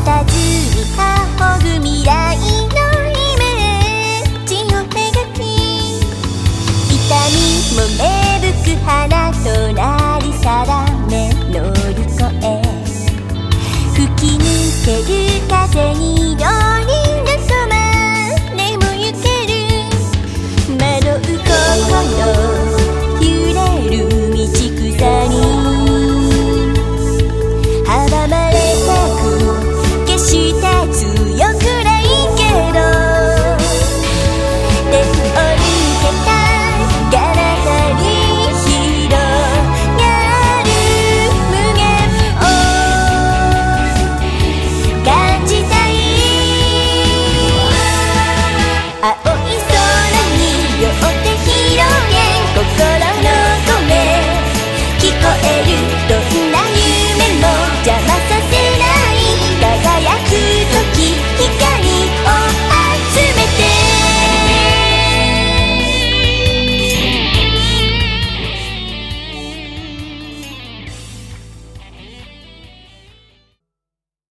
佇に仰ぐ未来のイメージを描き、痛みも芽吹く花となり定め乗り越え、吹き抜ける風にどり盗まれもゆける惑う心